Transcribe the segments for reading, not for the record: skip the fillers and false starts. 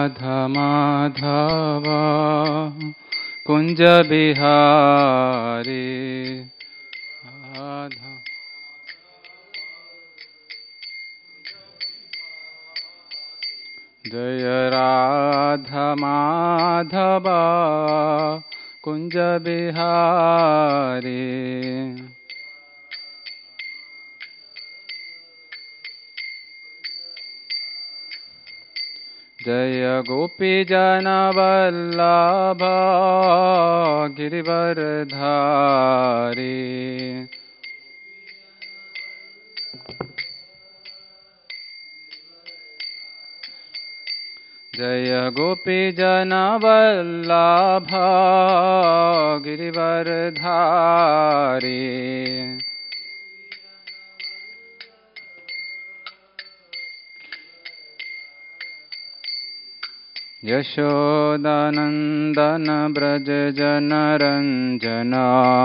माधव कुंज बिहारी जय राधा माधव कुंज बिहारी जय गोपी जन वल्लभ गिरिवरधारी जय गोपी जन वल्लभ गिरिवरधारी यशोदानंदन ब्रज जनरंजना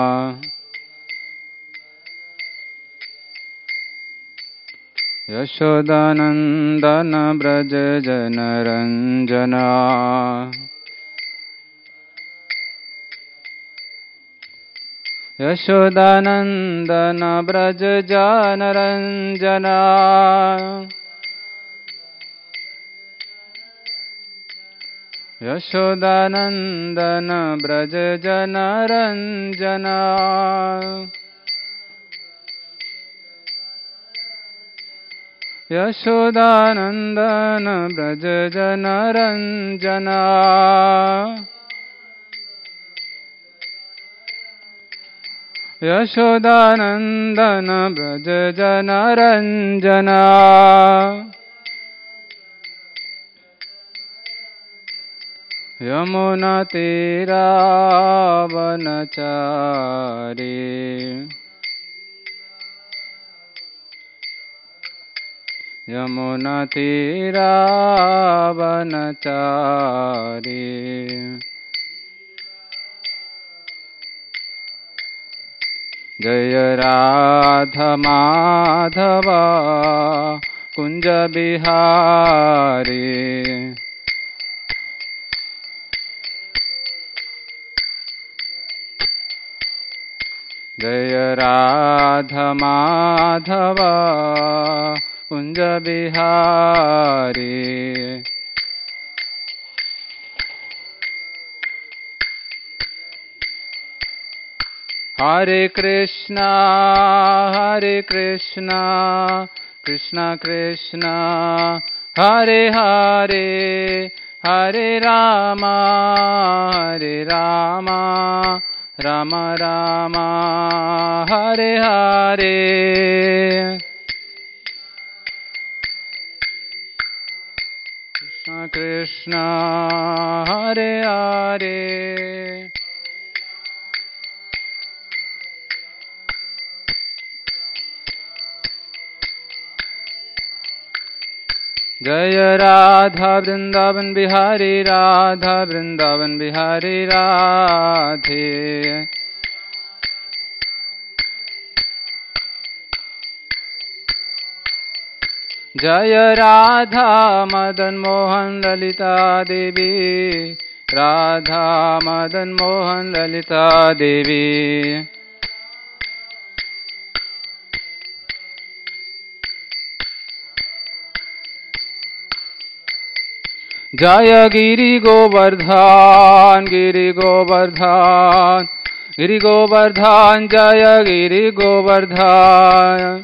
यशोदानंदन ब्रज जनरंजना यशोदानंदन ब्रज जनरंजना यशोदानंदन ब्रज जनरंजना यशोदानंदन ब्रज जनरंजना यशोदानंदन ब्रज जनरंजना यमुना तीरावनचारी यमुना तीरावनचारी जय राधा माधव कुंज बिहारी जय राधा माधव कुंज बिहारी हरे कृष्णा कृष्णा कृष्णा हरे हरे हरे रामा राम राम हरे हरे कृष्ण कृष्ण हरे हरे जय राधा वृंदावन बिहारी राधा वृंदावन बिहारी राधे जय राधा मदन मोहन ललिता देवी राधा मदन मोहन ललिता देवी जय गिरि गोवर्धन जय गिरि गोवर्धन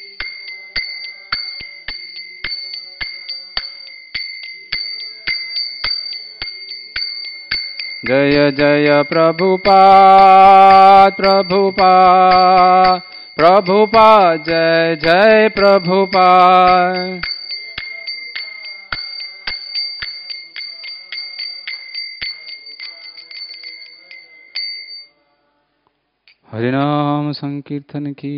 जय जय प्रभुपाद जय जय प्रभुपाद हरिनाम संकीर्तन की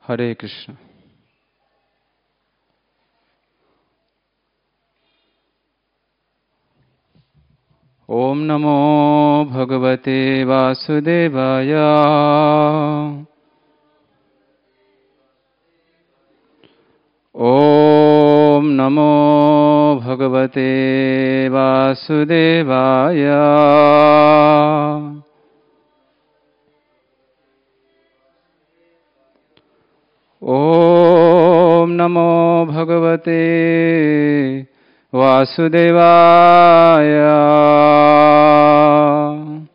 Hare Krishna. Om Namo Bhagavate Vasudevaya. Om Namo Bhagavate Vasudevaya. Om Namo Bhagavate Vasudevaya.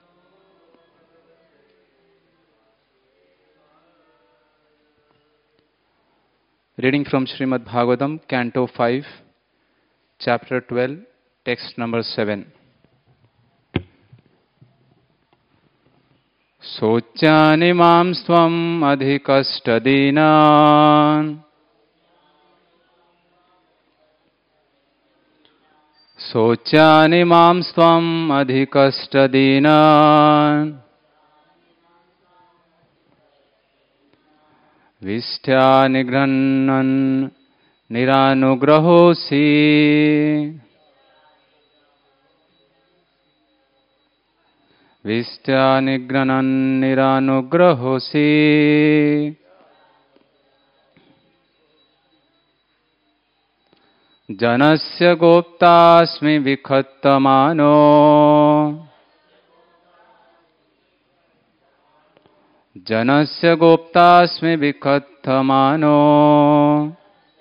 Reading from Srimad Bhagavatam, Canto 5, Chapter 12, Text number 7. Sochani mam svam adhikastadinan. Sochani mam svam adhikastadinan. Vistya nigrannan niranugrahosi. Vistya nigrannan niranugrahosi. Janasya goptasmi vikhattamano. Janasya goptasmi vikhattamano.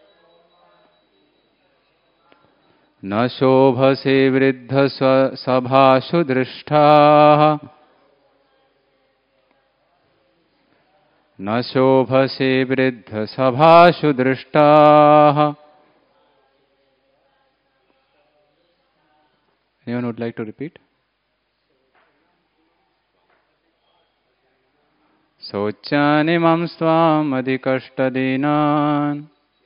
Na shobhase vriddha sabhashu drishta. Na shobhase vriddha sabhashu drishta. Anyone would like to repeat? Sochani mam svam adhikashtadinan.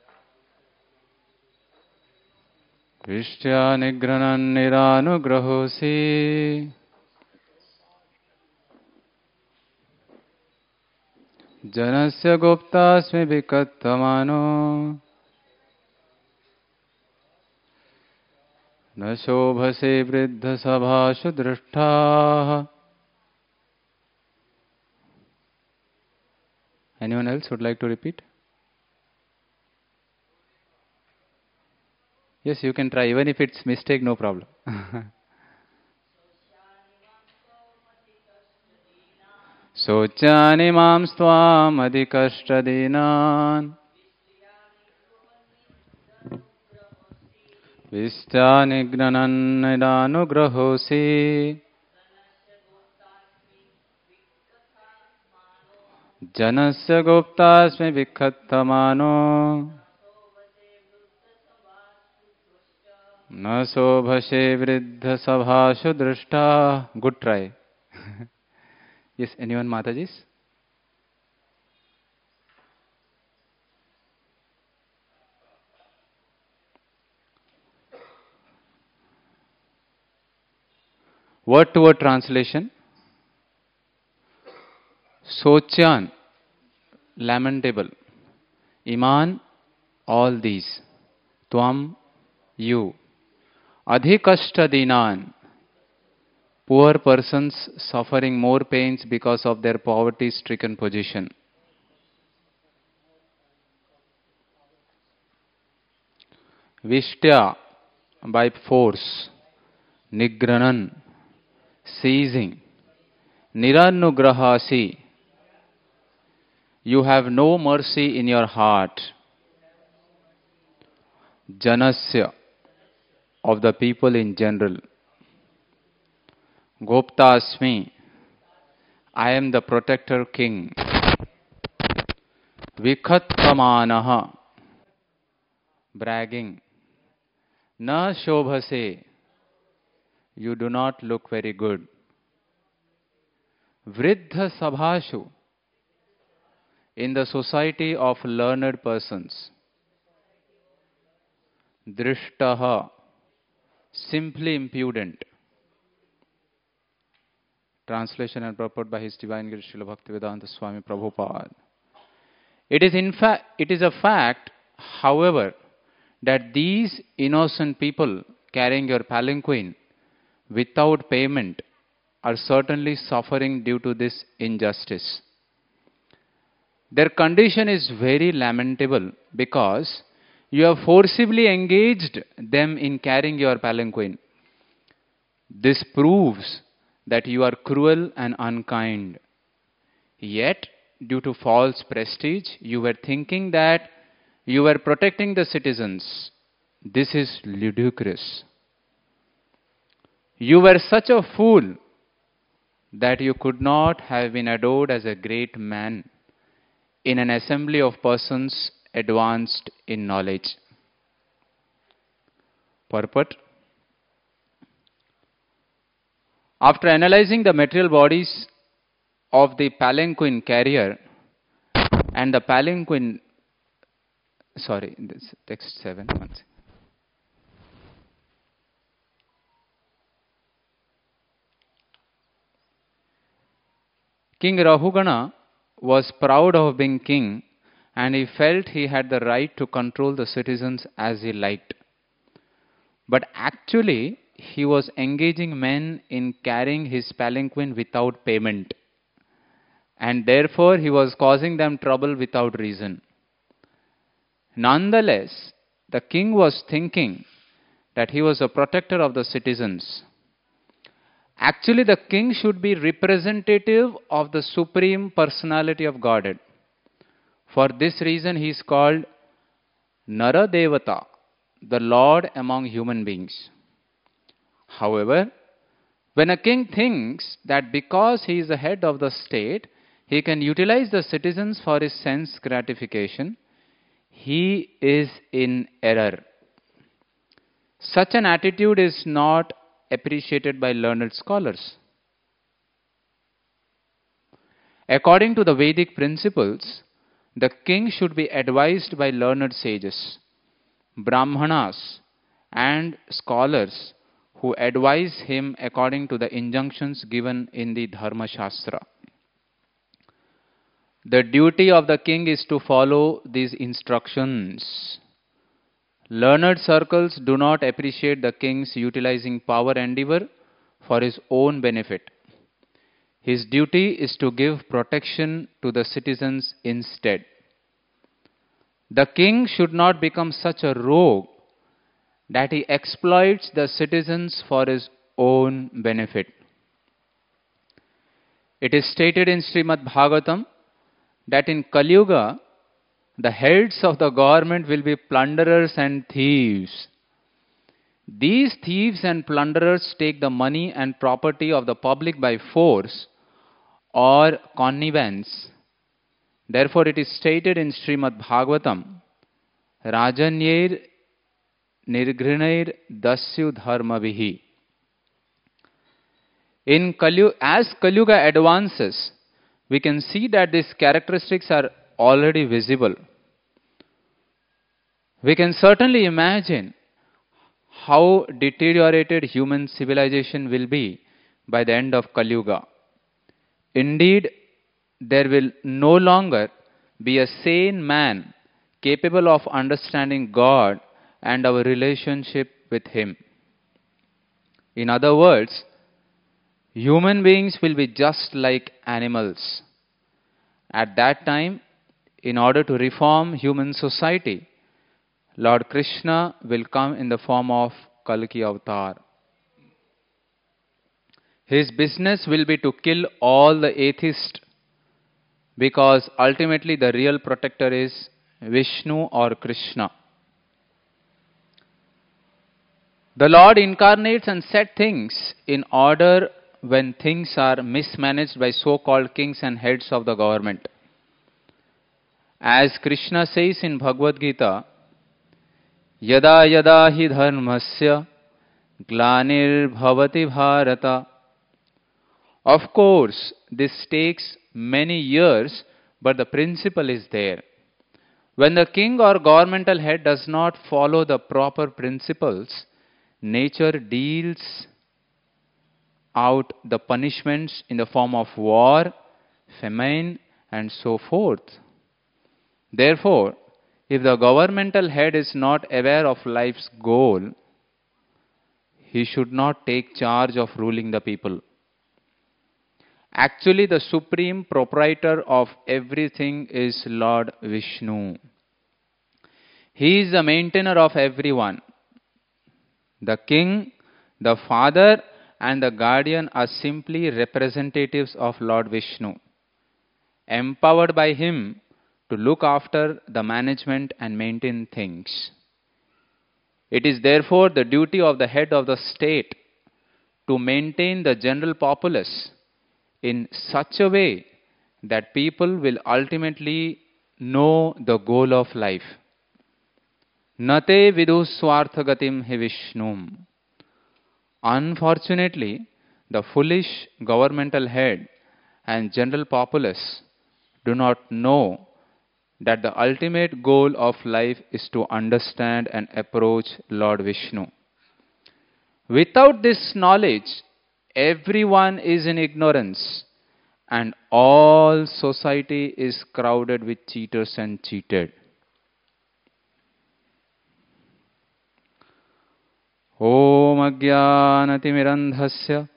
Vishtya nigranan niranugrahosi. Janasya goptasmi vikattamano. Na shobhase vriddha sabhashu drishta. Anyone else would like to repeat? Yes, you can try. Even if it's mistake, no problem. Sochani mam stvam adhikashtadinan. Vistya nignanan nidanugrahosi. Janasya goptasmi vikhattamano. Na sobhashe vriddha sabhashu drishta. Good try. Yes, anyone, Matajis? Word to word translation. Sochan, lamentable. Iman, all these. Tvam, you. Adhikashtadinan, poor persons suffering more pains because of their poverty-stricken position. Vishtya, by force. Nigranan, seizing. Niranugrahasi, you have no mercy in your heart. Janasya, of the people in general. Goptasmi, I am the protector king. Vikhattamanaha, bragging. Na shobhase, you do not look very good. Vriddha sabhashu, in the society of learned persons. Drishtaha, simply impudent. Translation and purport by His Divine Grace Srila Bhaktivedanta Swami Prabhupada. It is a fact, however, that these innocent people carrying your palanquin without payment are certainly suffering due to this injustice. Their condition is very lamentable because you have forcibly engaged them in carrying your palanquin. This proves that you are cruel and unkind. Yet, due to false prestige, you were thinking that you were protecting the citizens. This is ludicrous. You were such a fool that you could not have been adored as a great man in an assembly of persons advanced in knowledge. Purport. After analyzing the material bodies of the palanquin carrier and the palanquin, this text 7. King Rahugana was proud of being king, and he felt he had the right to control the citizens as he liked. But actually, he was engaging men in carrying his palanquin without payment, and therefore he was causing them trouble without reason. Nonetheless, the king was thinking that he was a protector of the citizens. Actually, the king should be representative of the supreme personality of Godhead. For this reason, he is called Nara Devata, the Lord among human beings. However, when a king thinks that because he is the head of the state, he can utilize the citizens for his sense gratification, he is in error. Such an attitude is not appreciated by learned scholars. According to the Vedic principles, the king should be advised by learned sages, brahmanas, and scholars who advise him according to the injunctions given in the Dharma Shastra. The duty of the king is to follow these instructions. Learned circles do not appreciate the king's utilizing power endeavor for his own benefit. His duty is to give protection to the citizens instead. The king should not become such a rogue that he exploits the citizens for his own benefit. It is stated in Srimad Bhagavatam that in Kali Yuga, the heads of the government will be plunderers and thieves. These thieves and plunderers take the money and property of the public by force or connivance. Therefore, it is stated in Srimad Bhagavatam, Rajanyer Nirghinair Dasyu Dharmavihi. As Kali Yuga advances, we can see that these characteristics are already visible. We can certainly imagine how deteriorated human civilization will be by the end of Kali Yuga. Indeed, there will no longer be a sane man capable of understanding God and our relationship with Him. In other words, human beings will be just like animals. At that time, in order to reform human society, Lord Krishna will come in the form of Kalki Avatar. His business will be to kill all the atheists, because ultimately the real protector is Vishnu or Krishna. The Lord incarnates and set things in order when things are mismanaged by so-called kings and heads of the government. As Krishna says in Bhagavad Gita, Yada yada hi dharmasya glanir bhavati bharata. Of course, this takes many years, but the principle is there. When the king or governmental head does not follow the proper principles, nature deals out the punishments in the form of war, famine, and so forth. Therefore, if the governmental head is not aware of life's goal, he should not take charge of ruling the people. Actually, the supreme proprietor of everything is Lord Vishnu. He is the maintainer of everyone. The king, the father, and the guardian are simply representatives of Lord Vishnu, empowered by him to look after the management and maintain things. It is therefore the duty of the head of the state to maintain the general populace in such a way that people will ultimately know the goal of life. Nate vidu swarthagatim hi Vishnum. Unfortunately, the foolish governmental head and general populace do not know that the ultimate goal of life is to understand and approach Lord Vishnu. Without this knowledge, everyone is in ignorance and all society is crowded with cheaters and cheated. Om Ajnanatimirandhasya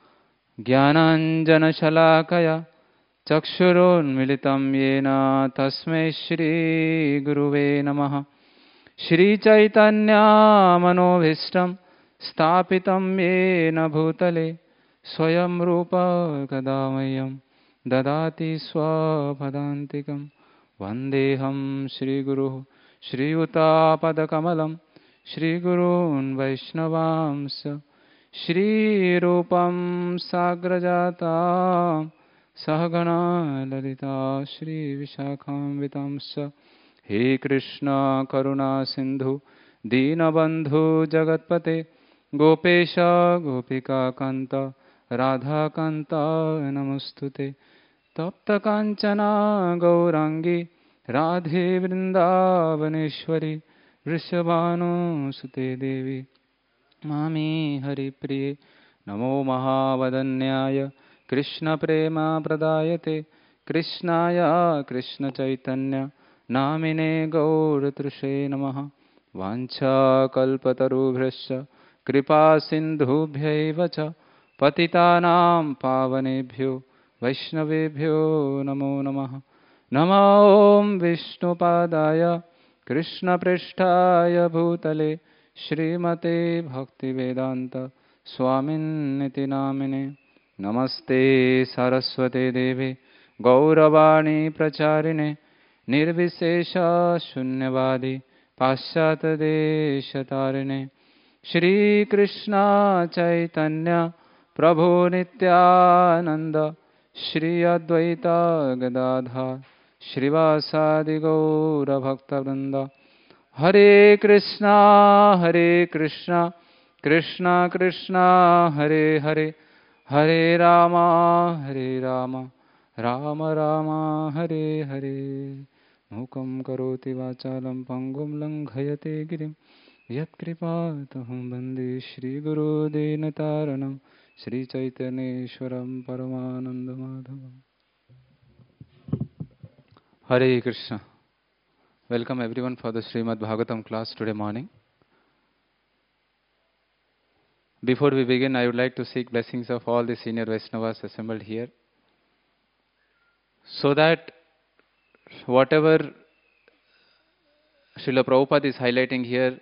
Jnananjanashalakaya Chakshurunmilitam Yena Tasmai Shri Guruve Namaha. Shri Chaitanya Manobhishtam Sthapitam Yena Bhutale Swayam Rupa Kadamayam Dadati Swapadantikam Vandeham Shri Guru Shri Utapad Shri Gurun Vaishnavamsa Shri Rupam Sagrajata Sahagana Lalita Shri Vishakham Vitamsa He Krishna Karuna Sindhu Dinabandhu Jagatpate Gopesha Gopika Kanta Radha Kanta Namostute Tapta Kanchana Gaurangi Radhe Vrindavaneshwari Vrishabhanu Sute Devi Mami Hari Priye Namo Mahavadanyaya Krishna Prema Pradayate Krishnaya Krishna Chaitanya Namine Gauratrushe Namaha Vancha Kalpatarubhrasya Kripa Sindhubhyaiva cha Patitanam Pavanebhyo Vaishnavebhyo Namo Namaha Namo Om Vishnupadaya Krishna Prishtaya Bhutale Srimate Bhaktivedanta Swamin Niti Namine Namaste Saraswate Devi Gauravani Pracharine Nirvisesha Shunyavadi Paschata Deshatarine Shri Krishna Chaitanya Prabhu Nityananda Shri Advaita Gadadhar Shrivasadi Gaura Bhakta Vrinda Hare Krishna Krishna Krishna Hare Hare Hare Rama Rama Rama Hare Hare Mukam Karoti Vachalam Pangum Langhayate Girim Yat Kripatahum Bande Shri Guru Denataranam Shri Chaitanyeshwaram Paramananda Madhavam. Hare Krishna. Welcome everyone for the Srimad Bhagavatam class today morning. Before we begin, I would like to seek blessings of all the senior Vaishnavas assembled here, so that whatever Srila Prabhupada is highlighting here,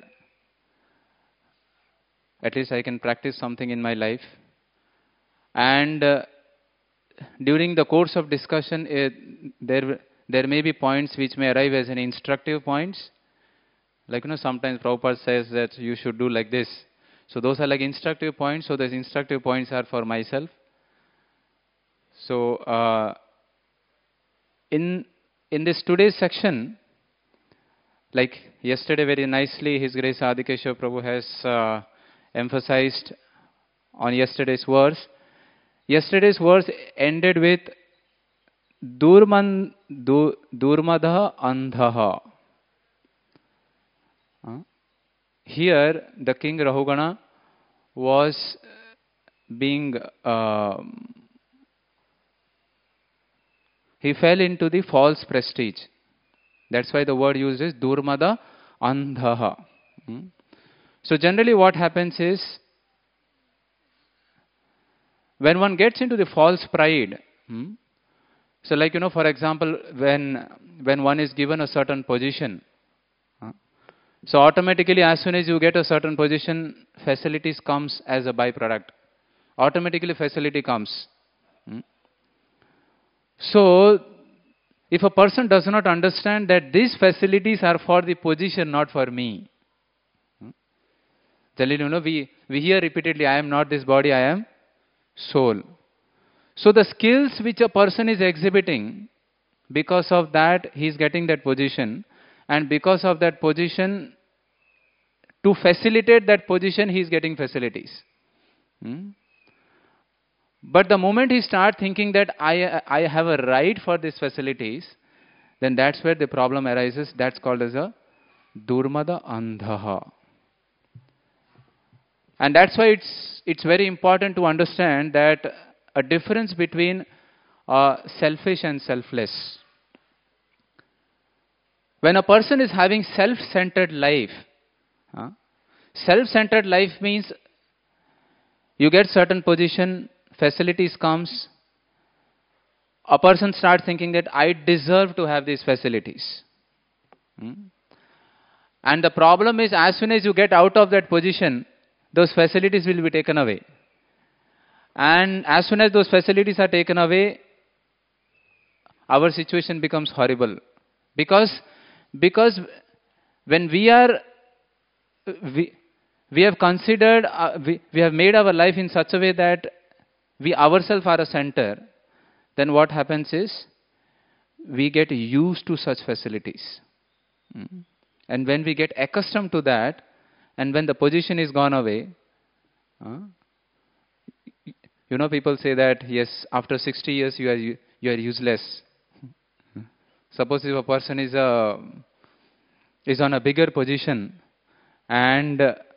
at least I can practice something in my life. And during the course of discussion, there may be points which may arrive as an instructive points. Like, sometimes Prabhupada says that you should do like this. So those are like instructive points. So those instructive points are for myself. So in this today's section, like yesterday very nicely His Grace Adikeshava Prabhu has emphasized on yesterday's verse. Yesterday's verse ended with Durmadha Andhaha. Here, the king Rahugana was being, he fell into the false prestige. That's why the word used is Durmada Andhaha. So generally what happens is, when one gets into the false pride, so like, for example, when one is given a certain position, so automatically as soon as you get a certain position, facilities comes as a byproduct. Automatically facility comes. So if a person does not understand that these facilities are for the position, not for me. Generally, we hear repeatedly, I am not this body, I am soul. So the skills which a person is exhibiting, because of that he is getting that position, and because of that position, to facilitate that position he is getting facilities. But the moment he starts thinking that I have a right for these facilities, then that's where the problem arises. That's called as a Durmada Andhaha. And that's why it's very important to understand that a difference between selfish and selfless. When a person is having self-centered life means you get certain position, facilities comes, a person starts thinking that I deserve to have these facilities. And the problem is, as soon as you get out of that position, those facilities will be taken away. And as soon as those facilities are taken away, our situation becomes horrible. Because when we have considered, we have made our life in such a way that we ourselves are a center, then what happens is, we get used to such facilities. And when we get accustomed to that, and when the position is gone away, people say that, yes, after 60 years you are useless. Suppose if a person is on a bigger position, and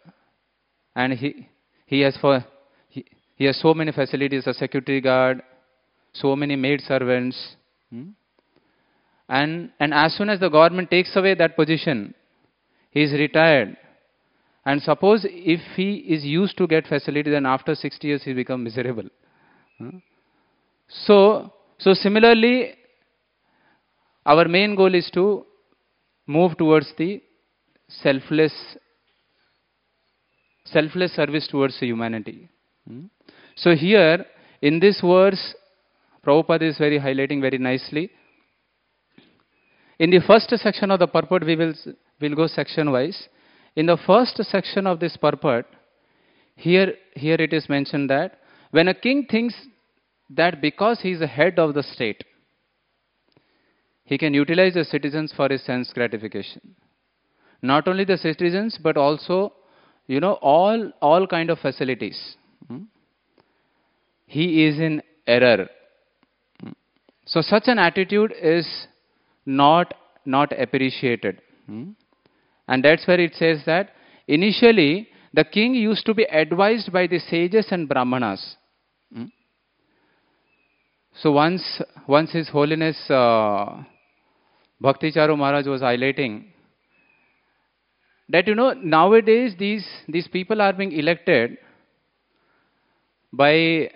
he has so many facilities, a security guard, so many maid servants, and as soon as the government takes away that position, he is retired. And suppose if he is used to get facilities, then after 60 years he become miserable. So similarly, our main goal is to move towards the selfless service towards humanity. So here, in this verse, Prabhupada is highlighting very nicely. In the first section of the purport, we'll go section wise. In the first section of this purport, here it is mentioned that when a king thinks that because he is the head of the state, he can utilize the citizens for his sense gratification. Not only the citizens, but also, all kind of facilities. He is in error. So such an attitude is not appreciated. And that's where it says that initially the king used to be advised by the sages and brahmanas. So once His Holiness Bhakti Charu Maharaj was highlighting that nowadays these people are being elected by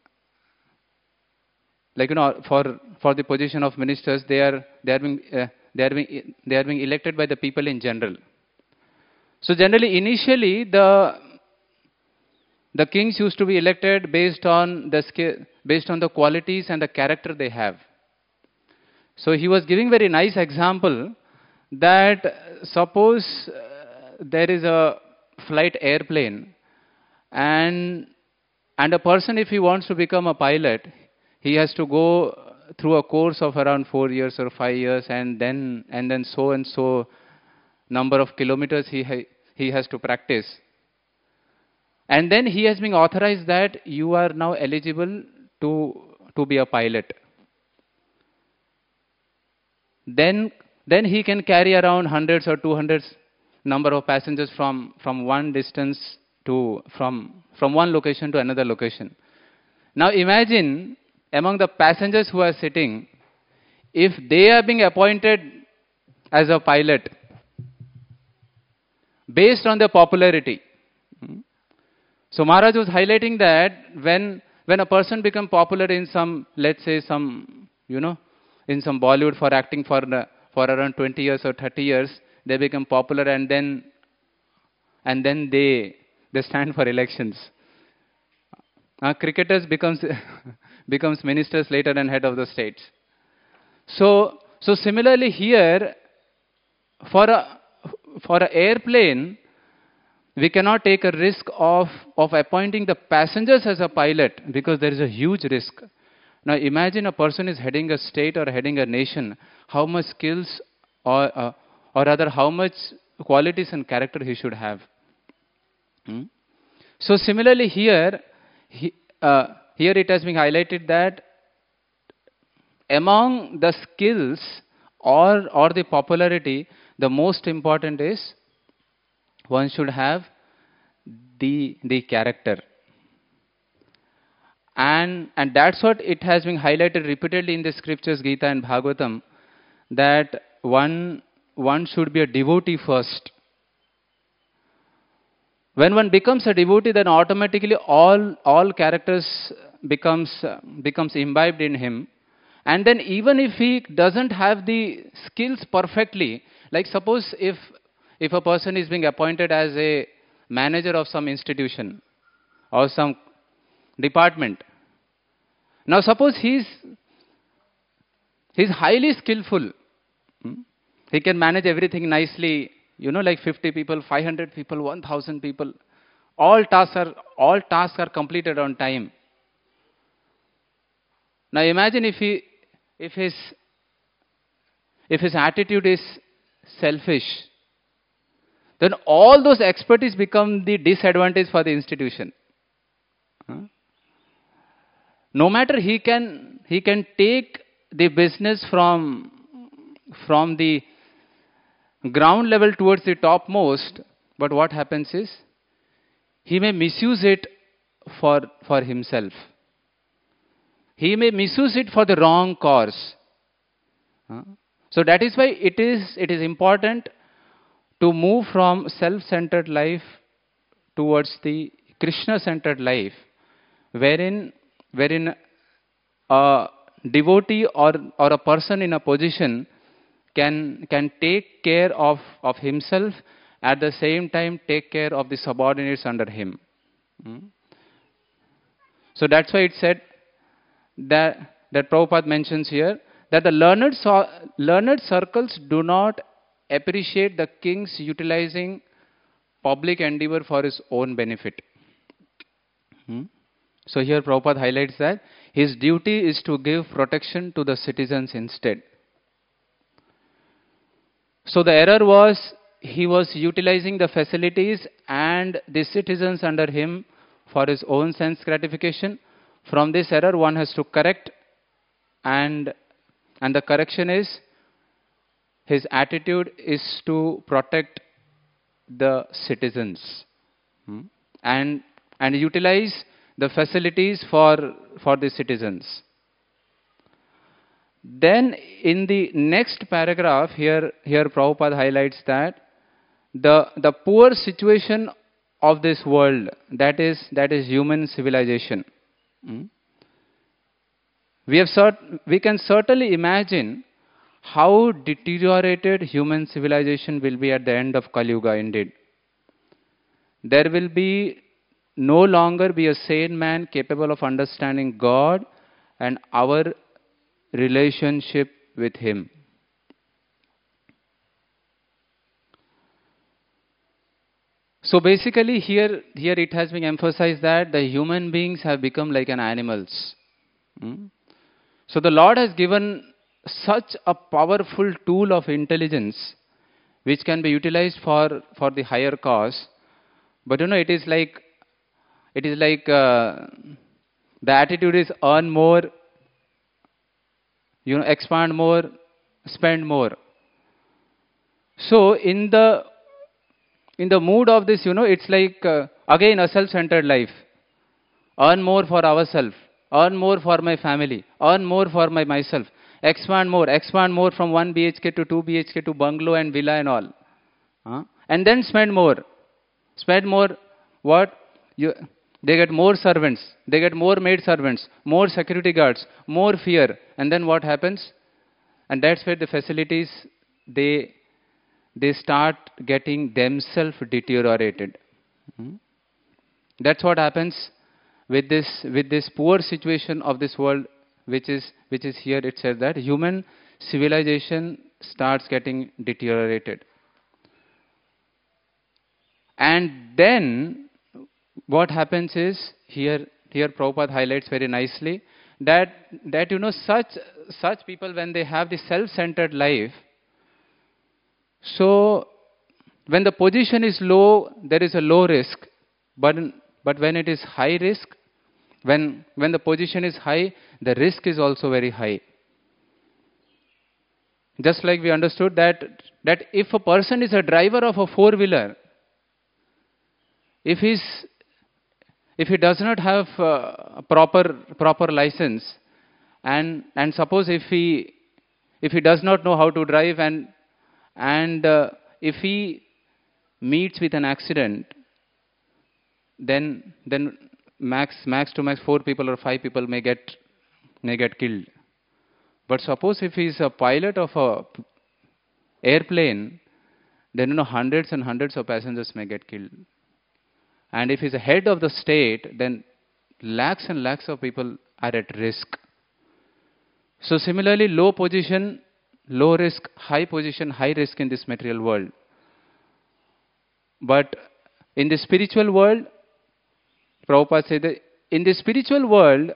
for the position of ministers, they are being elected by the people in general. So generally, initially the kings used to be elected based on the qualities and the character they have. So he was giving very nice example that suppose there is a flight airplane, and a person, if he wants to become a pilot, he has to go through a course of around 4 years or 5 years, and then so and so number of kilometers he has to practice. And then he has been authorized that you are now eligible to be a pilot. Then he can carry around hundreds or 200 number of passengers from one distance from one location to another location. Now imagine, among the passengers who are sitting, if they are being appointed as a pilot based on their popularity. So Maharaj was highlighting that when a person becomes popular in some, let's say some, in some Bollywood for acting for around 20 years or 30 years, they become popular and then they stand for elections. Cricketers becomes ministers later and head of the states. So similarly here, for a airplane, we cannot take a risk of appointing the passengers as a pilot because there is a huge risk. Now imagine a person is heading a state or heading a nation, how much skills or rather how much qualities and character he should have. So similarly here it has been highlighted that among the skills or the popularity, the most important is one should have the character. And that's what it has been highlighted repeatedly in the scriptures, Gita and Bhagavatam, that one should be a devotee first. When one becomes a devotee, then automatically all characters becomes imbibed in him. And then even if he doesn't have the skills perfectly, like suppose if a person is being appointed as a manager of some institution or some department. Now suppose he's highly skillful. He can manage everything nicely, like 50 people, 500 people, 1,000 people. All tasks are completed on time. Now imagine if his attitude is selfish, then all those expertise become the disadvantage for the institution. No matter he can take the business from the ground level towards the topmost, but what happens is he may misuse it for himself. He may misuse it for the wrong cause. So that is why it is important to move from self-centered life towards the Krishna-centered life, wherein a devotee or a person in a position can take care of himself, at the same time take care of the subordinates under him. So that's why it said that Prabhupada mentions here that the learned circles do not appreciate the king's utilizing public endeavor for his own benefit. So here Prabhupada highlights that his duty is to give protection to the citizens instead. So the error was he was utilizing the facilities and the citizens under him for his own sense gratification. From this error one has to correct, and the correction is his attitude is to protect the citizens and utilize the facilities for the citizens. Then in the next paragraph here Prabhupada highlights that the poor situation of this world, that is human civilization. We can certainly imagine how deteriorated human civilization will be at the end of Kali Yuga indeed. There will no longer be a sane man capable of understanding God and our relationship with Him. So basically here it has been emphasized that the human beings have become like an animals. So the Lord has given such a powerful tool of intelligence which can be utilized for the higher cause. But it is like the attitude is earn more, expand more, spend more. So in the mood of this, it's like again a self-centered life. Earn more for ourselves, earn more for my family, earn more for myself. expand more from 1 BHK to 2 BHK to bungalow and villa and all. And then spend more. Spend more, what? They get more servants, they get more maid servants, more security guards, more fear. And then what happens? And that's where the facilities, they start getting themselves deteriorated. That's what happens with this poor situation of this world, which is here. It says that human civilization starts getting deteriorated. And then what happens is, here Prabhupada highlights very nicely that such people, when they have the self-centered life, so when the position is low, there is a low risk. But when it is high risk, when the position is high, the risk is also very high. Just like we understood that if a person is a driver of a four-wheeler, if he does not have a proper license, and suppose if he does not know how to drive, and if he meets with an accident, then max to max 4 people or 5 people may get killed. But suppose if he is a pilot of a airplane, then hundreds and hundreds of passengers may get killed. And if he is a head of the state, then lakhs and lakhs of people are at risk. So similarly, low position, low risk, high position, high risk in this material world. But in the spiritual world, Prabhupada said that in the spiritual world,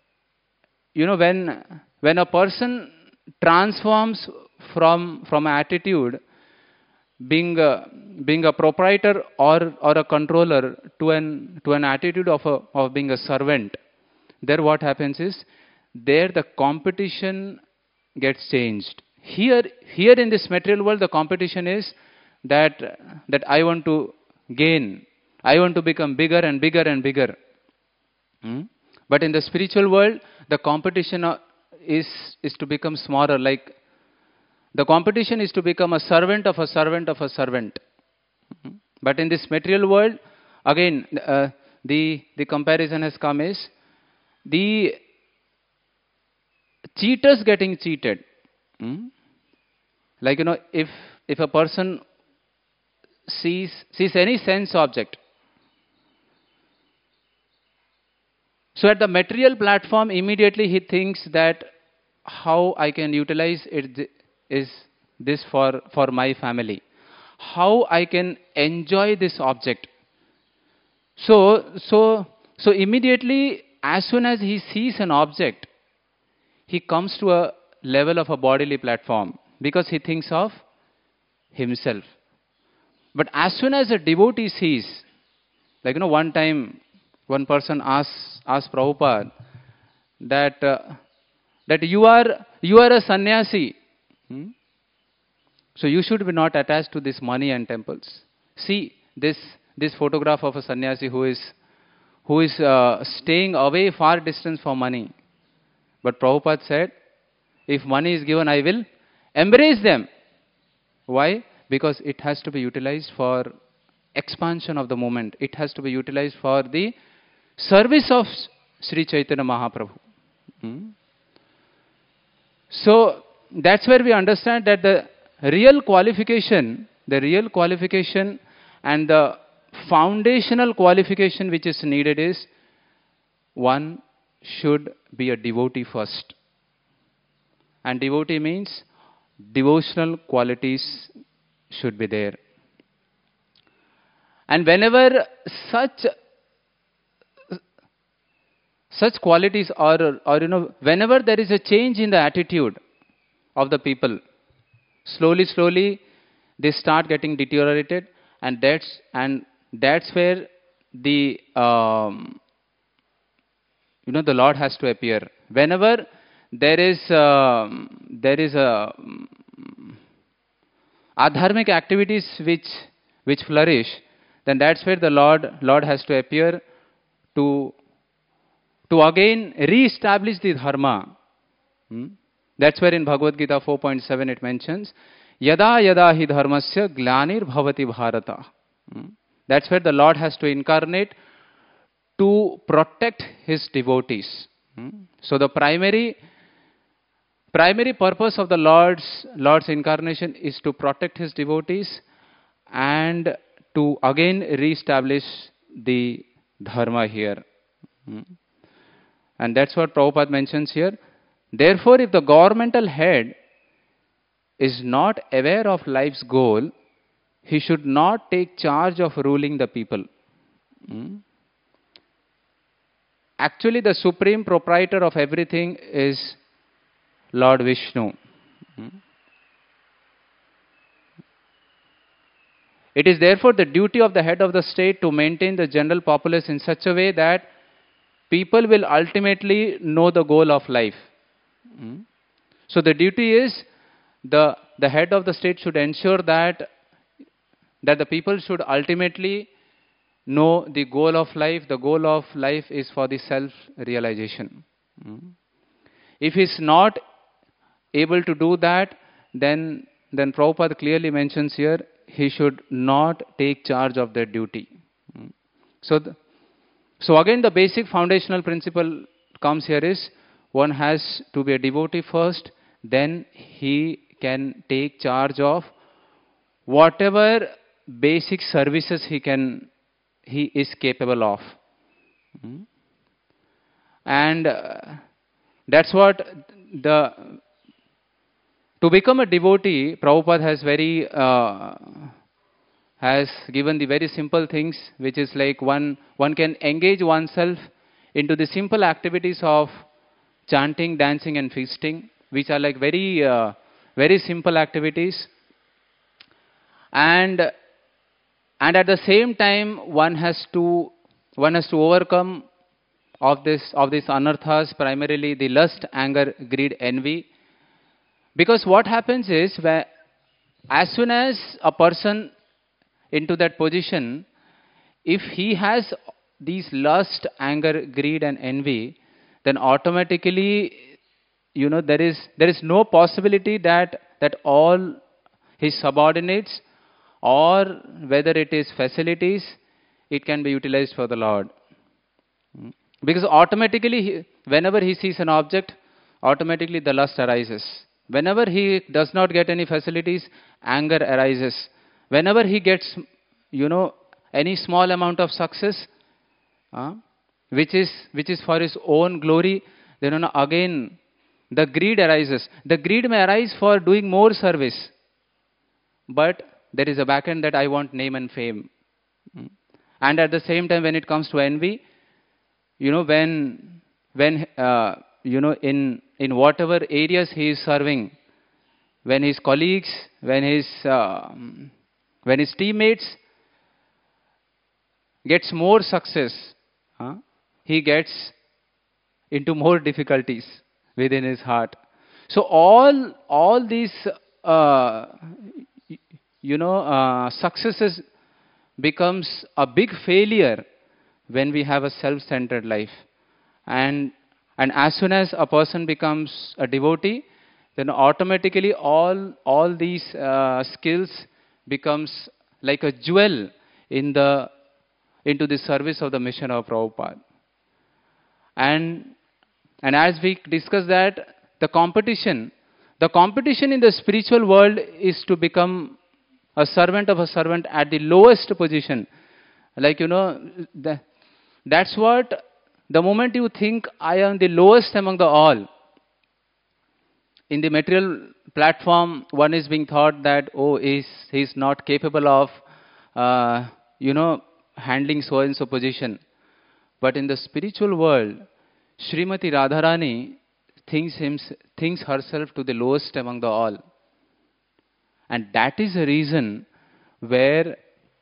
when a person transforms from an attitude being a proprietor or a controller to an attitude of being a servant, there what happens is, there the competition gets changed. Here in this material world, the competition is that I want to gain, I want to become bigger and bigger and bigger. But in the spiritual world, the competition is to become smaller. Like the competition is to become a servant of a servant of a servant. But in this material world, again, the comparison has come is the cheaters getting cheated. Like, if a person sees any sense object, so at the material platform, immediately he thinks that how I can utilize it is this for my family. How I can enjoy this object. So immediately, as soon as he sees an object, he comes to a level of a bodily platform because he thinks of himself. But as soon as a devotee sees, like one time, one person asked Prabhupada that you are a sannyasi, so you should be not attached to this money and temples. See this photograph of a sannyasi who is staying away far distance for money. But Prabhupada said, if money is given, I will embrace them. Why? Because it has to be utilized for expansion of the movement. It has to be utilized for the service of Sri Chaitanya Mahaprabhu. So that's where we understand that the real qualification and the foundational qualification which is needed is, one should be a devotee first. And devotee means devotional qualities should be there. And whenever such qualities or whenever there is a change in the attitude of the people, slowly they start getting deteriorated, and that's where the the Lord has to appear. Whenever there is adharmic activities which flourish, then that's where the Lord has to appear to again re-establish the dharma. That's where in Bhagavad Gita 4.7 it mentions, Yada yada hi dharmasya glanir bhavati bharata. That's where the Lord has to incarnate to protect his devotees. So the primary purpose of the Lord's incarnation is to protect his devotees and to again re-establish the dharma here. And that's what Prabhupada mentions here. Therefore, if the governmental head is not aware of life's goal, he should not take charge of ruling the people. Actually, the supreme proprietor of everything is Lord Vishnu. It is therefore the duty of the head of the state to maintain the general populace in such a way that people will ultimately know the goal of life. So the duty is the head of the state should ensure that the people should ultimately know the goal of life. The goal of life is for the self-realization. If he's not able to do that, then Prabhupada clearly mentions here, he should not take charge of their duty. So again, the basic foundational principle comes here is, one has to be a devotee first, then he can take charge of whatever basic services he is capable of. And that's what to become a devotee, Prabhupada has given the very simple things, which is like one can engage oneself into the simple activities of chanting, dancing and feasting, which are like very simple activities. And at the same time, one has to overcome of these anarthas, primarily the lust, anger, greed, envy. Because what happens is, as soon as a person into that position, if he has these lust, anger, greed and envy, then automatically, there is no possibility that all his subordinates, or whether it is facilities, it can be utilized for the Lord. Because automatically, whenever he sees an object, automatically the lust arises. Whenever he does not get any facilities, anger arises. Whenever he gets, any small amount of success, which is for his own glory, then again the greed arises. The greed may arise for doing more service, but there is a back end that I want name and fame. And at the same time, when it comes to envy, when in whatever areas he is serving, when his colleagues, when his teammates gets more success, he gets into more difficulties within his heart. So all these successes becomes a big failure when we have a self-centered life. And as soon as a person becomes a devotee, then automatically all these skills becomes like a jewel into the service of the mission of Prabhupada. And as we discussed that, the competition in the spiritual world is to become a servant of a servant at the lowest position. Like, that's what, the moment you think I am the lowest among the all, in the material platform, one is being thought that, he's not capable of, handling so and so position. But in the spiritual world, Srimati Radharani thinks herself to the lowest among the all. And that is the reason where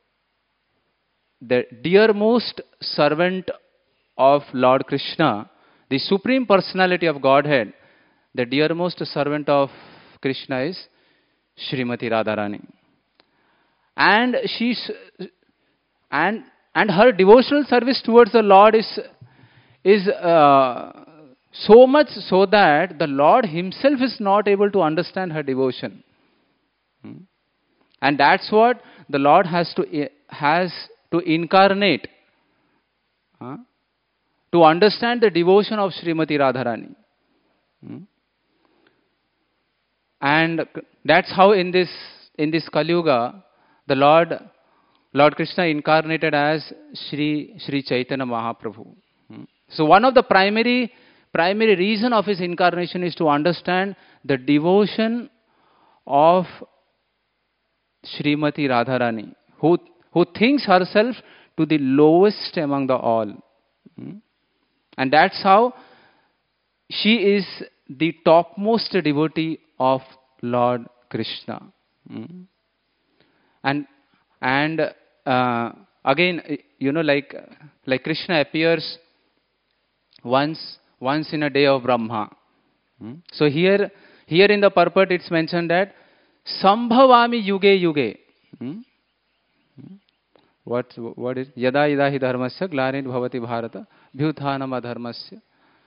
the dearmost servant of Lord Krishna, the Supreme Personality of Godhead, the dearmost servant of Krishna is Srimati Radharani. And and her devotional service towards the Lord is So much so that the Lord himself is not able to understand her devotion. And that's what the Lord has to incarnate, to understand the devotion of Srimati Radharani. And that's how in this Kali Yuga, the Lord Krishna incarnated as Sri Chaitanya Mahaprabhu. So one of the primary reason of his incarnation is to understand the devotion of Srimati Radharani, who thinks herself to the lowest among the all. And that's how she is the topmost devotee of Lord Krishna. And again, like Krishna appears once in a day of Brahma. So here in the purport it's mentioned that Sambhavami yuge yuge. What is Yada yada hi dharmasya glarin bhavati bharata bhyuthanam adharmasya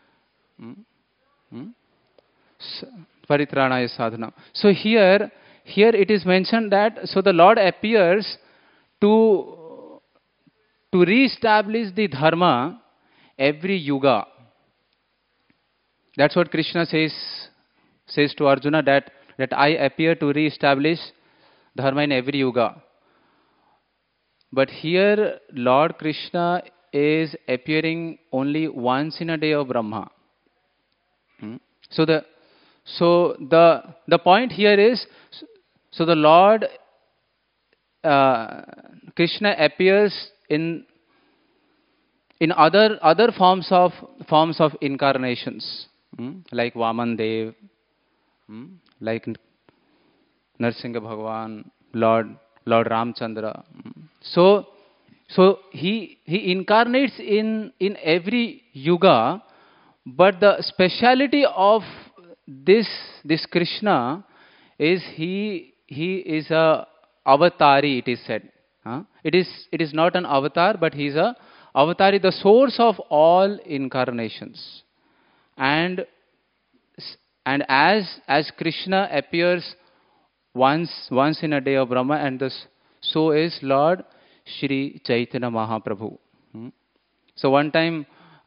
paritranaya sadhanam. So here it is mentioned that so the Lord appears to re-establish the dharma every yuga. That's what Krishna says to Arjuna, that I appear to re-establish dharma in every yuga. But here Lord Krishna is appearing only once in a day of Brahma. So the point here is, so the Lord Krishna appears in other forms of incarnations, like Vaman Dev, like Narsingha Bhagavan, Lord Ramchandra. So he incarnates in every yuga, but the speciality of this Krishna is he is a avatari, it is said. It is not an avatar, but he is a avatari, the source of all incarnations. And as Krishna appears once in a day of Brahma, and so is Lord Shri Chaitanya Mahaprabhu. So one time,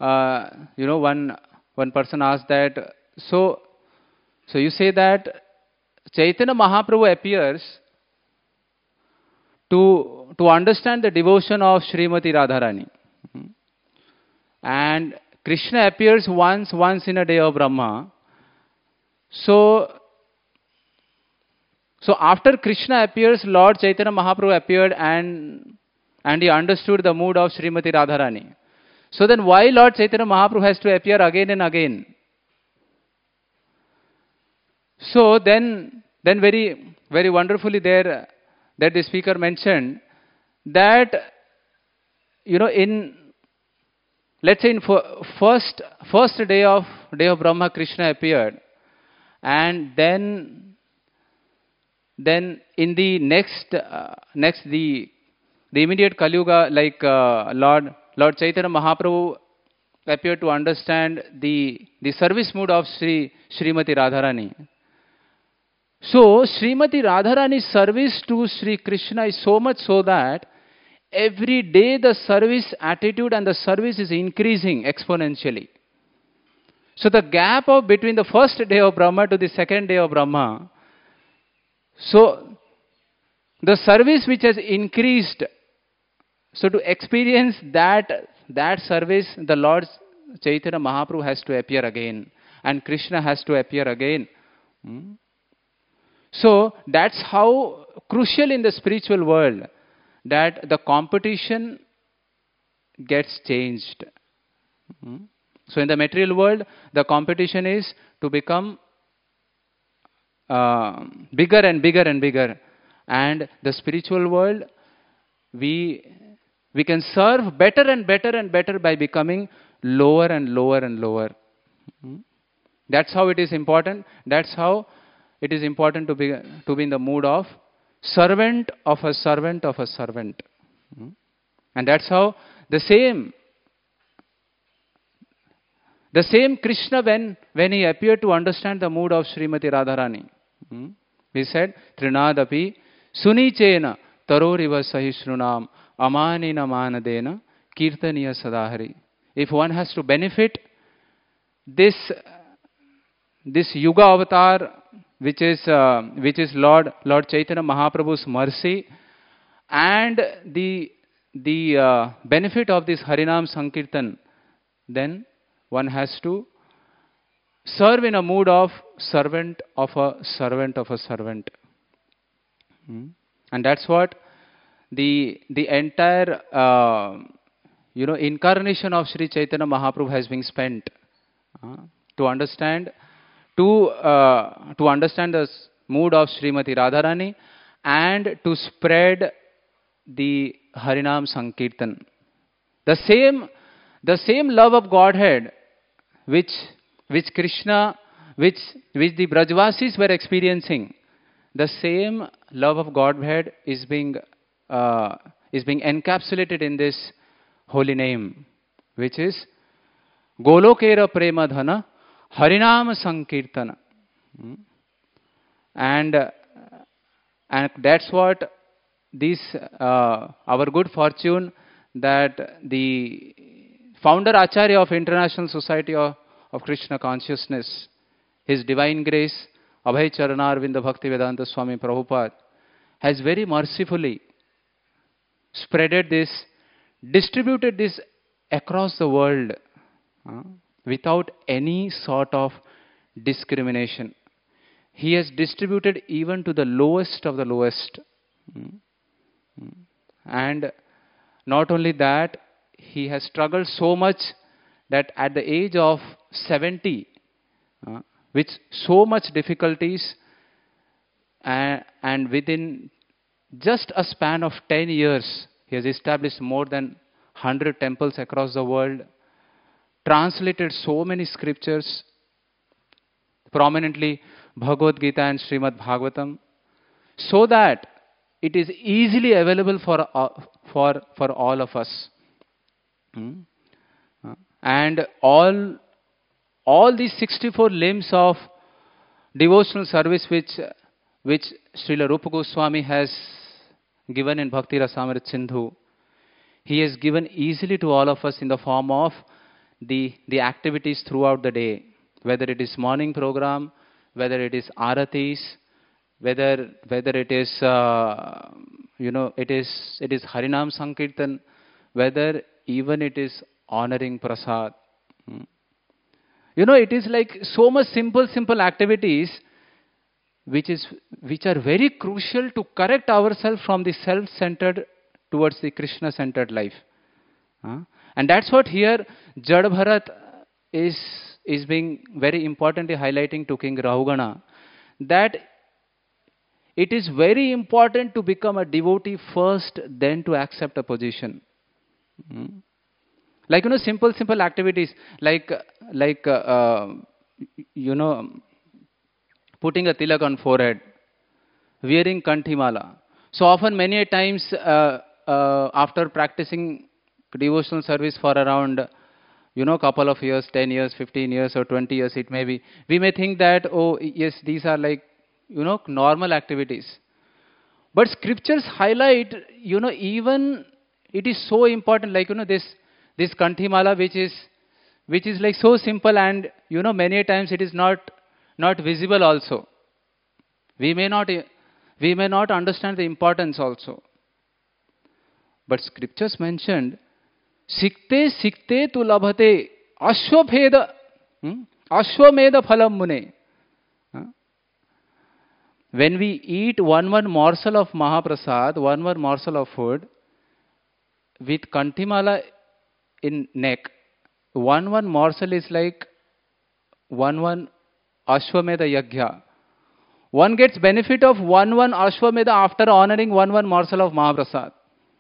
one person asked that, so you say that Chaitanya Mahaprabhu appears to understand the devotion of Srimati Radharani, and Krishna appears once in a day of Brahma. So after Krishna appears, Lord Chaitanya Mahaprabhu appeared and he understood the mood of Srimati Radharani. So then why Lord Chaitanya Mahaprabhu has to appear again and again? So then very, very wonderfully there that the speaker mentioned that, let's say in first day of Brahma, Krishna appeared, and then in the next the immediate Kali Yuga, like Lord Chaitanya Mahaprabhu appeared to understand the service mood of Srimati Radharani. So Srimati Radharani's service to Sri Krishna is so much so that every day the service attitude and the service is increasing exponentially. So the gap between the first day of Brahma to the second day of Brahma, so the service which has increased, so to experience that service, the Lord Chaitanya Mahaprabhu has to appear again, and Krishna has to appear again. So that's how crucial in the spiritual world that the competition gets changed. So in the material world, the competition is to become bigger and bigger and bigger. And the spiritual world, we can serve better and better and better by becoming lower and lower and lower. That's how it is important. That's how it is important to be in the mood of servant of a servant of a servant. And that's how the same The same Krishna, when he appeared to understand the mood of Srimati Radharani, he said, Trinadapi sunichena taroriva sahishrunam amanina manadena kirtaniya sadahari. If one has to benefit this Yuga avatar, which is Lord Chaitanya Mahaprabhu's mercy, and the benefit of this Harinam Sankirtan, then one has to serve in a mood of servant of a servant of a servant. And that's what the entire incarnation of Sri Chaitanya Mahaprabhu has been spent to understand the mood of Srimati Radharani and to spread the Harinam Sankirtan. The same love of Godhead which Krishna, which the Brajvasis were experiencing, the same love of Godhead is being encapsulated in this holy name, which is Golokera Prema Dhana Harinam Sankirtana. And that's what this our good fortune that the founder Acharya of International Society of Krishna Consciousness, His Divine Grace, Abhay Charanarvinda Bhaktivedanta Swami Prabhupada, has very mercifully distributed this across the world without any sort of discrimination. He has distributed even to the lowest of the lowest. And not only that, he has struggled so much that at the age of 70, with so much difficulties, and within just a span of 10 years, he has established more than 100 temples across the world, translated so many scriptures, prominently Bhagavad Gita and Srimad Bhagavatam, so that it is easily available for all of us. And all these 64 limbs of devotional service which Srila Rupa Goswami has given in Bhakti Rasamrit Sindhu, he has given easily to all of us in the form of the activities throughout the day, whether it is morning program, whether it is aratis, whether it is it is Harinam Sankirtan, whether even it is honoring prasad. It is like so much simple activities which are very crucial to correct ourselves from the self-centered towards the Krishna-centered life. And that's what here Jad Bharat is being very importantly highlighting to King Rahugana, that it is very important to become a devotee first, then to accept a position. Like, simple activities like putting a tilak on forehead, wearing kanthimala. So often, many a times, after practicing devotional service for around, couple of years, 10 years, 15 years or 20 years, it may be, we may think that, oh, yes, these are like, normal activities. But scriptures highlight, even it is so important, like, this kanthimala, which is like so simple, and, many a times it is not visible also. We may not understand the importance also. But scriptures mentioned, sikte tu labhate ashwamedha phalam mune. When we eat one morsel of Mahaprasad, one morsel of food, with kanthimala in neck, one morsel is like one Ashwamedha Yagya. One gets benefit of one Ashwamedha after honoring one morsel of Mahaprasad.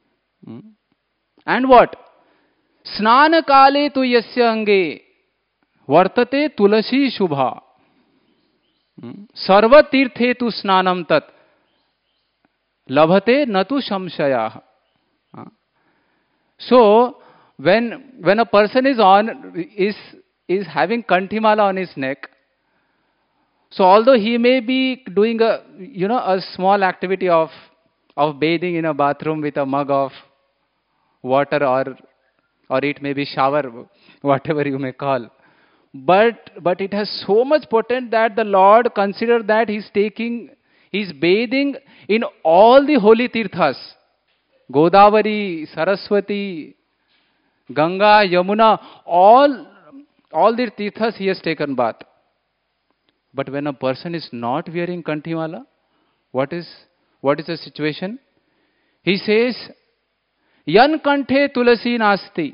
And what? Snana kale tu yasya ange vartate tulasi shubha. Sarva tirthe tu snanam tat labhate natu shamshayah. So when a person is is having Kanthimala on his neck. So although he may be doing a small activity of bathing in a bathroom with a mug of water, or it may be shower, whatever you may call. But it has so much potent that the Lord considered that he's bathing in all the holy tirthas. Godavari, Saraswati, Ganga, Yamuna, all the tirthas he has taken bath. But when a person is not wearing Kanthimala, what is the situation? He says, Yan Kanthe Tulasi Nasti.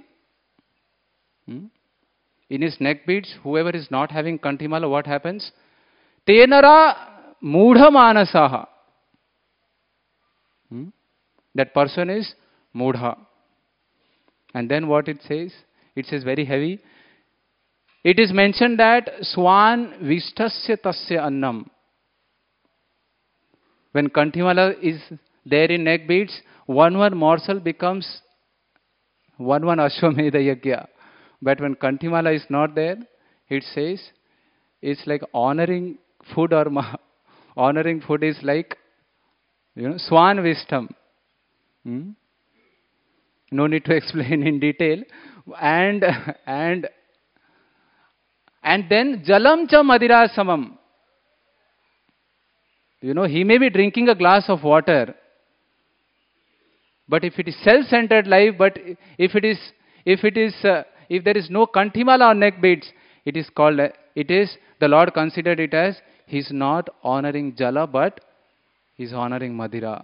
In his neck beads, whoever is not having Kanthimala, what happens? Tenara Mudha Manasaha. That person is Mudha. And then what it says? It says very heavy. It is mentioned that Swan Vistasya Tasya Annam. When Kanthimala is there in neck beads, one morsel becomes one Ashwamedha Yajna. But when Kanthimala is not there, it says it's like honoring food, or honoring food is like swan wisdom. No need to explain in detail. And then jalam cha madira samam. He may be drinking a glass of water, but if it is self-centered life, but if there is no Kanthimala on neck beads, the Lord considered it as he's not honoring Jala, but he's honoring Madira.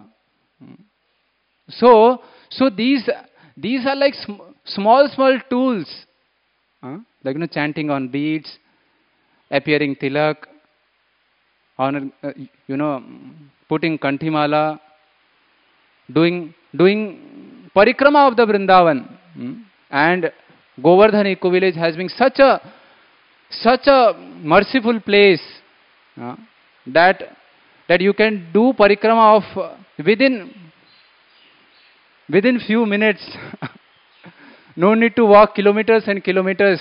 So these are like small tools, like chanting on beads, appearing tilak, putting Kanthimala, doing parikrama of the Vrindavan, and Govardhan Eco Village has been such a merciful place that you can do parikrama of within few minutes. No need to walk kilometers and kilometers.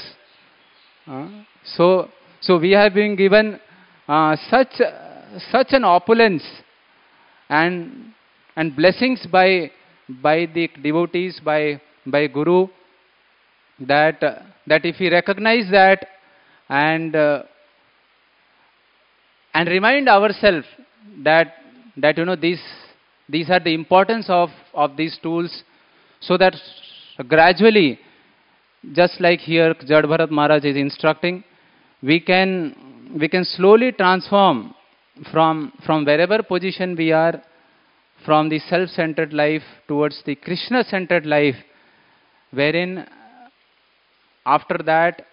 So we have been given such an opulence and blessings by the devotees, by Guru, that if we recognize that and remind ourselves that these are the importance of these tools, so that gradually, just like here Jad Bharat Maharaj is instructing, we can slowly transform from wherever position we are, from the self-centered life towards the Krishna-centered life, wherein after that,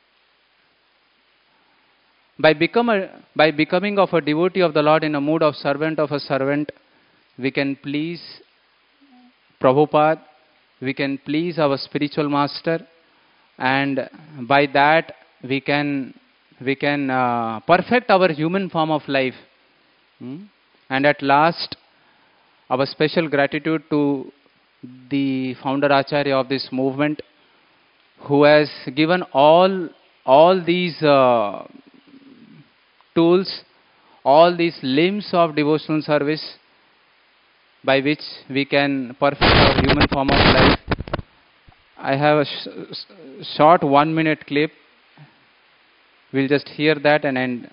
by becoming of a devotee of the Lord in a mood of servant of a servant, we can please Prabhupada, we can please our spiritual master, and by that we can perfect our human form of life. And at last, our special gratitude to the founder Acharya of this movement, who has given all these tools, all these limbs of devotional service by which we can perfect our human form of life. I have a short 1 minute clip. We'll just hear that and end.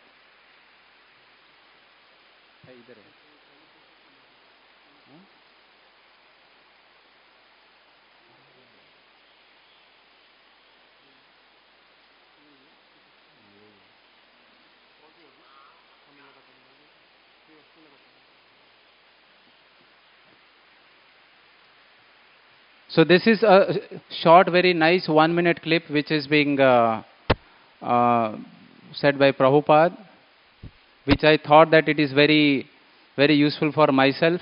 So this is a short, very nice 1 minute clip which is being said by Prabhupada, which I thought that it is very, very useful for myself.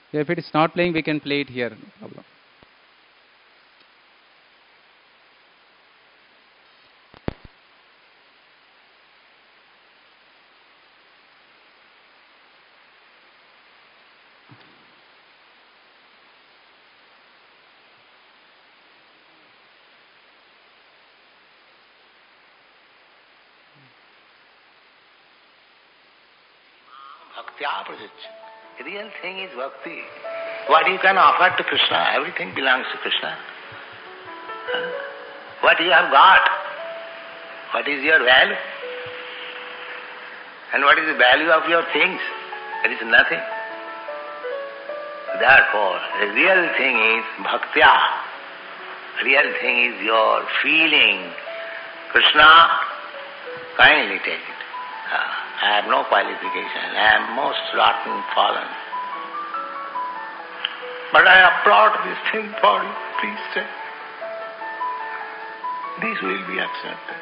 If it is not playing, we can play it here. No problem. Bhaktya prajacchati. The real thing is bhakti. What you can offer to Krishna, everything belongs to Krishna. What you have got, what is your value? And what is the value of your things? There is nothing. Therefore, the real thing is bhaktya. Real thing is your feeling. Krishna, kindly take it. I have no qualification. I am most rotten fallen. But I have brought this thing for you. Please take. This will be accepted.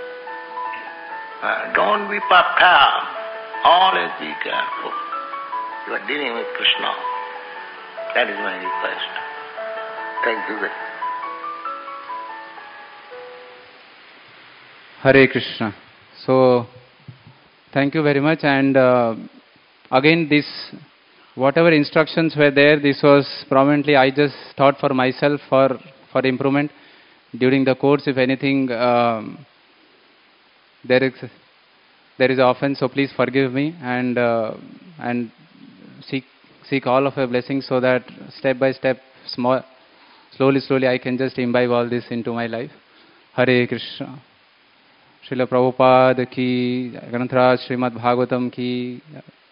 Don't be perturbed. Always be careful. You are dealing with Krishna. That is my request. Thank you very much. Hare Krishna. So, thank you very much. And again, this, whatever instructions were there, this was prominently, I just thought for myself for improvement during the course. If anything, there is offense, so please forgive me and seek all of your blessings so that step by step, slowly, I can just imbibe all this into my life. Hare Krishna. Srila Prabhupada ki, Granthra Srimad Bhagavatam ki.